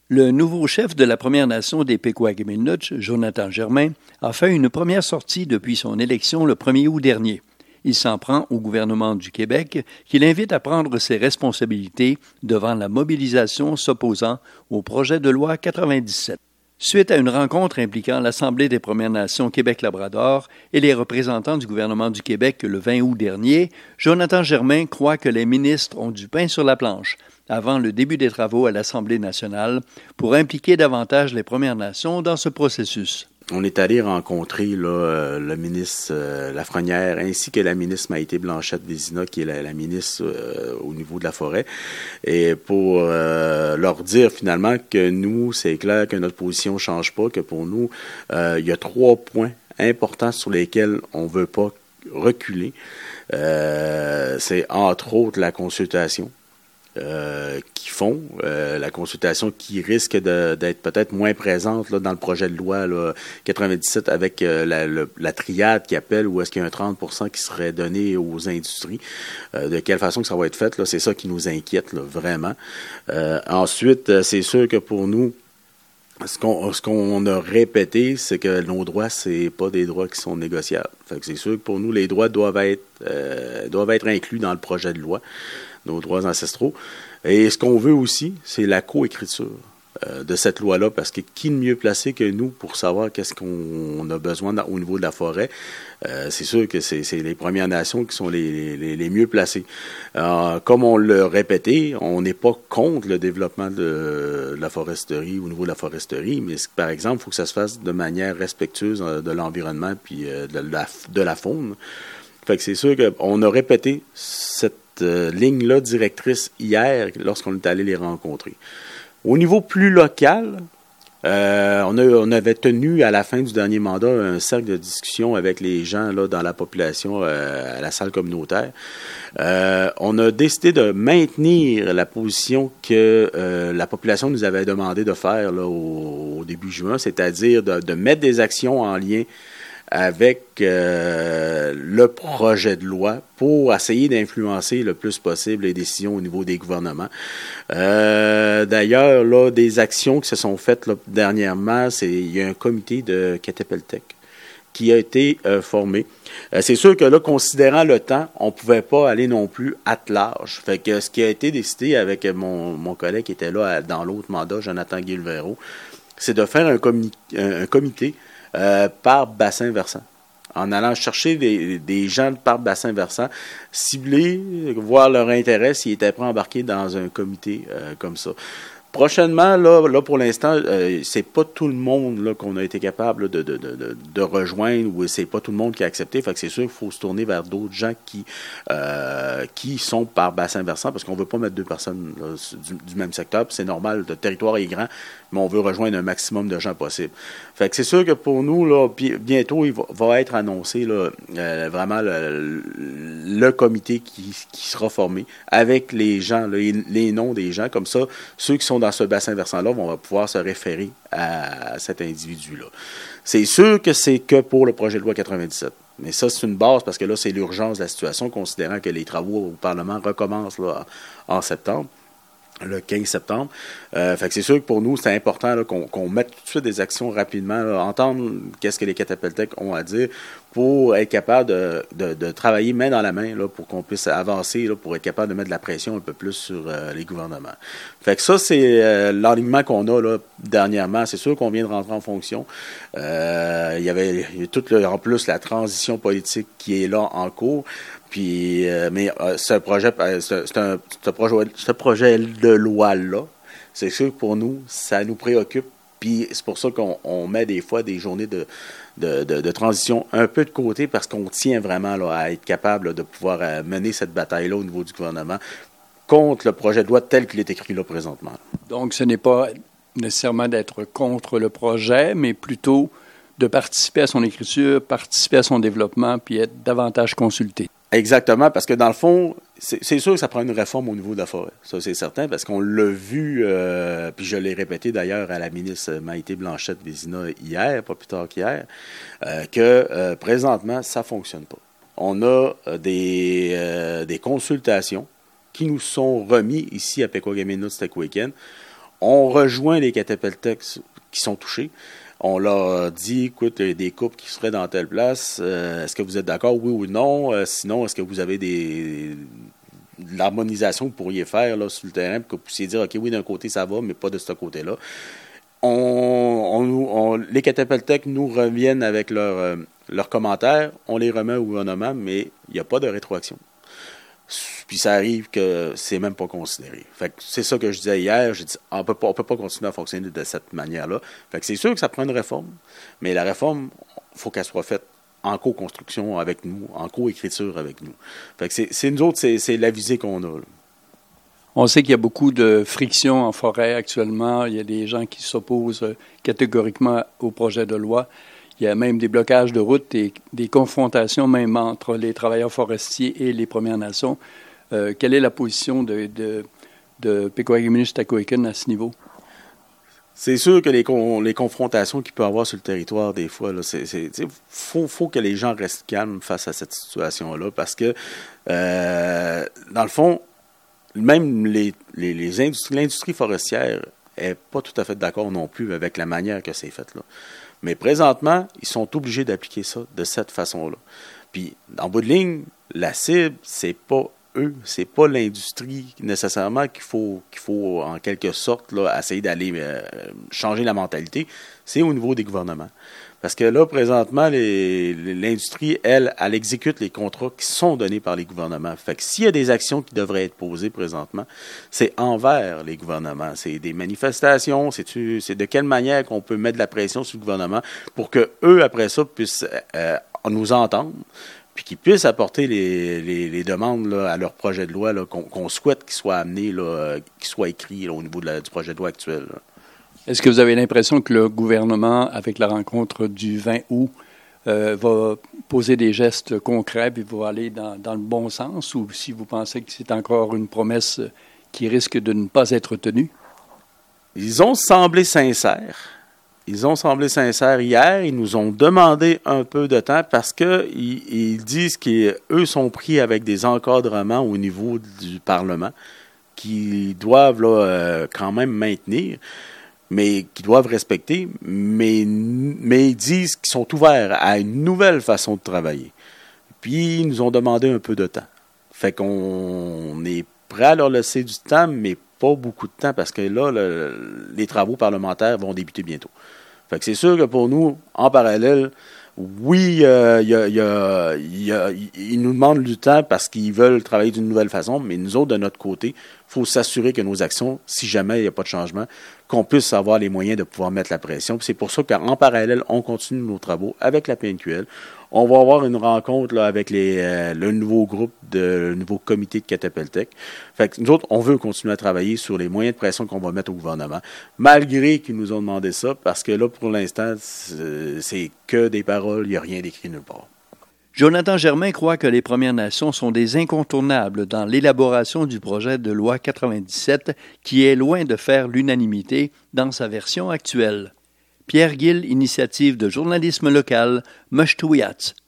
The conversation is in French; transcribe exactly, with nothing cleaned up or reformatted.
Le nouveau chef de la Première Nation des Pequawagamenuch, Jonathan Germain, a fait une première sortie depuis son élection le premier août dernier. Il s'en prend au gouvernement du Québec, qui l'invite à prendre ses responsabilités devant la mobilisation s'opposant au projet de loi quatre-vingt-dix-sept. Suite à une rencontre impliquant l'Assemblée des Premières Nations Québec-Labrador et les représentants du gouvernement du Québec le vingt août dernier, Jonathan Germain croit que les ministres ont du pain sur la planche avant le début des travaux à l'Assemblée nationale pour impliquer davantage les Premières Nations dans ce processus. On est allé rencontrer là, le ministre euh, Lafrenière ainsi que la ministre Maïté Blanchette-Vézina, qui est la, la ministre euh, au niveau de la forêt, et pour euh, leur dire finalement que nous, c'est clair que notre position ne change pas, que pour nous, euh, il y a trois points importants sur lesquels on ne veut pas reculer. Euh, c'est entre autres la consultation. Euh, qui font, euh, la consultation qui risque de, d'être peut-être moins présente là, dans le projet de loi là, quatre-vingt-dix-sept avec euh, la, le, la triade qui appelle où est-ce qu'il y a un trente pour cent qui serait donné aux industries. Euh, de quelle façon que ça va être fait, là, c'est ça qui nous inquiète là, vraiment. Euh, ensuite, c'est sûr que pour nous, Ce qu'on, ce qu'on a répété, c'est que nos droits, c'est pas des droits qui sont négociables. Fait que c'est sûr que pour nous, les droits doivent être, euh, doivent être inclus dans le projet de loi, nos droits ancestraux. Et ce qu'on veut aussi, c'est la coécriture euh, de cette loi-là, parce que qui de mieux placé que nous pour savoir qu'est-ce qu'on a besoin dans, au niveau de la forêt? Euh, c'est sûr que c'est, c'est les Premières Nations qui sont les, les, les mieux placées. Euh, comme on l'a répété, on n'est pas contre le développement de, de la foresterie au niveau de la foresterie, mais par exemple, il faut que ça se fasse de manière respectueuse de l'environnement puis de la, de la faune. Fait que c'est sûr qu'on a répété cette euh, ligne-là directrice hier lorsqu'on est allé les rencontrer. Au niveau plus local, Euh, on, a, on avait tenu à la fin du dernier mandat un cercle de discussion avec les gens là, dans la population euh, à la salle communautaire. Euh, on a décidé de maintenir la position que euh, la population nous avait demandé de faire là, au, au début juin, c'est-à-dire de, de mettre des actions en lien avec euh, le projet de loi pour essayer d'influencer le plus possible les décisions au niveau des gouvernements. Euh, d'ailleurs, là, des actions qui se sont faites là, dernièrement, c'est il y a un comité de Catepeltec qui a été euh, formé. Euh, c'est sûr que là, considérant le temps, on ne pouvait pas aller non plus à large. Fait que ce qui a été décidé avec mon, mon collègue qui était là dans l'autre mandat, Jonathan Guilvero, c'est de faire un, comi- un, un comité Euh, par bassin versant, en allant chercher des, des gens par bassin versant, cibler, voir leur intérêt s'ils étaient prêts à embarquer dans un comité euh, comme ça. Prochainement, là, là pour l'instant, euh, c'est pas tout le monde là, qu'on a été capable de, de, de, de rejoindre, ou c'est pas tout le monde qui a accepté. Fait que c'est sûr qu'il faut se tourner vers d'autres gens qui euh, qui sont par bassin versant, parce qu'on veut pas mettre deux personnes là, du, du même secteur. Puis c'est normal, le territoire est grand, mais on veut rejoindre un maximum de gens possible. Fait que c'est sûr que pour nous, là, bientôt, il va, va être annoncé là, euh, vraiment le, le comité qui, qui sera formé avec les gens, là, les, les noms des gens, comme ça, ceux qui sont dans ce bassin versant-là vont pouvoir se référer à cet individu-là. C'est sûr que c'est que pour le projet de loi quatre-vingt-dix-sept. Mais ça, c'est une base parce que là, c'est l'urgence de la situation, considérant que les travaux au Parlement recommencent là, en septembre. Le quinze septembre. Euh, fait que c'est sûr que pour nous, c'est important là, qu'on, qu'on mette tout de suite des actions rapidement, là, entendre qu'est-ce que les Catepeltec ont à dire pour être capable de, de, de travailler main dans la main là, pour qu'on puisse avancer, là, pour être capable de mettre de la pression un peu plus sur euh, les gouvernements. Fait que ça, c'est euh, l'alignement qu'on a là, dernièrement. C'est sûr qu'on vient de rentrer en fonction. Euh, il y avait il y a tout le, en plus la transition politique qui est là en cours. Puis, euh, mais euh, ce projet, euh, c'est, c'est un, ce projet, ce projet de loi-là, c'est sûr que pour nous, ça nous préoccupe. Puis c'est pour ça qu'on on met des fois des journées de, de, de, de transition un peu de côté, parce qu'on tient vraiment là, à être capable là, de pouvoir euh, mener cette bataille-là au niveau du gouvernement contre le projet de loi tel qu'il est écrit là présentement. Donc, ce n'est pas nécessairement d'être contre le projet, mais plutôt de participer à son écriture, participer à son développement, puis être davantage consulté. Exactement, parce que dans le fond, c'est, c'est sûr que ça prend une réforme au niveau de la forêt. Ça, c'est certain, parce qu'on l'a vu, euh, puis je l'ai répété d'ailleurs à la ministre Maïté Blanchette-Vézina hier, pas plus tard qu'hier, euh, que euh, présentement, ça ne fonctionne pas. On a euh, des, euh, des consultations qui nous sont remis ici à Pequawagamenuch-Stekueken. on rejoint les Katapeltec qui sont touchés. On leur dit, écoute, il y a des coupes qui seraient dans telle place. Euh, est-ce que vous êtes d'accord, oui ou non? Euh, sinon, est-ce que vous avez des de l'harmonisation que vous pourriez faire là, sur le terrain pour que vous puissiez dire, OK, oui, d'un côté, ça va, mais pas de ce côté-là. On, on, on, les Katapeltec nous reviennent avec leurs euh, leurs commentaires. On les remet au gouvernement, mais il n'y a pas de rétroaction. Puis ça arrive que c'est même pas considéré. Fait que c'est ça que je disais hier. J'ai dit, on peut pas, on peut pas continuer à fonctionner de cette manière-là. Fait que c'est sûr que ça prend une réforme, mais la réforme, il faut qu'elle soit faite en co-construction avec nous, en co-écriture avec nous. Fait que c'est, c'est nous autres, c'est, c'est la visée qu'on a, là. On sait qu'il y a beaucoup de frictions en forêt actuellement. Il y a des gens qui s'opposent catégoriquement au projet de loi. Il y a même des blocages de route et des confrontations même entre les travailleurs forestiers et les Premières Nations. Euh, quelle est la position de, de, de Pequawagiminish-Takoiken à ce niveau? C'est sûr que les, con, les confrontations qu'il peut y avoir sur le territoire, des fois, il faut, faut que les gens restent calmes face à cette situation-là parce que, euh, dans le fond, même les, les, les industries, l'industrie forestière n'est pas tout à fait d'accord non plus avec la manière que c'est fait, là. Mais présentement, ils sont obligés d'appliquer ça de cette façon-là. Puis, en bout de ligne, la cible, c'est pas eux, c'est pas l'industrie nécessairement qu'il faut, qu'il faut en quelque sorte là, essayer d'aller euh, changer la mentalité. C'est au niveau des gouvernements. Parce que là, présentement, les, l'industrie, elle, elle exécute les contrats qui sont donnés par les gouvernements. Fait que s'il y a des actions qui devraient être posées présentement, c'est envers les gouvernements. C'est des manifestations, c'est, c'est de quelle manière qu'on peut mettre de la pression sur le gouvernement pour que eux, après ça, puissent euh, nous entendre, puis qu'ils puissent apporter les, les, les demandes là, à leur projet de loi là, qu'on, qu'on souhaite qu'ils soient amenés, là, qu'ils soient écrits là, au niveau de la, du projet de loi actuel, là. Est-ce que vous avez l'impression que le gouvernement, avec la rencontre du vingt août, euh, va poser des gestes concrets et va aller dans, dans le bon sens, ou si vous pensez que c'est encore une promesse qui risque de ne pas être tenue? Ils ont semblé sincères. Ils ont semblé sincères hier. Ils nous ont demandé un peu de temps parce que ils, ils disent qu'eux sont pris avec des encadrements au niveau du Parlement qu'ils doivent là, euh, quand même maintenir, mais qui doivent respecter, mais, mais ils disent qu'ils sont ouverts à une nouvelle façon de travailler. Puis, ils nous ont demandé un peu de temps. Fait qu'on est prêt à leur laisser du temps, mais pas beaucoup de temps, parce que là, le, les travaux parlementaires vont débuter bientôt. Fait que c'est sûr que pour nous, en parallèle, oui, euh, y a, y a, y a, ils nous demandent du temps parce qu'ils veulent travailler d'une nouvelle façon, mais nous autres, de notre côté, il faut s'assurer que nos actions, si jamais il n'y a pas de changement, qu'on puisse avoir les moyens de pouvoir mettre la pression. Puis c'est pour ça qu'en parallèle, on continue nos travaux avec la P N Q L. On va avoir une rencontre là, avec les, euh, le nouveau groupe, de, le nouveau comité de Katapeltec. Fait que nous autres, on veut continuer à travailler sur les moyens de pression qu'on va mettre au gouvernement, malgré qu'ils nous ont demandé ça, parce que là, pour l'instant, c'est, c'est que des paroles, il n'y a rien d'écrit nulle part. Jonathan Germain croit que les Premières Nations sont des incontournables dans l'élaboration du projet de loi quatre-vingt-dix-sept qui est loin de faire l'unanimité dans sa version actuelle. Pierre Gill, Initiative de journalisme local, Meshtuiat.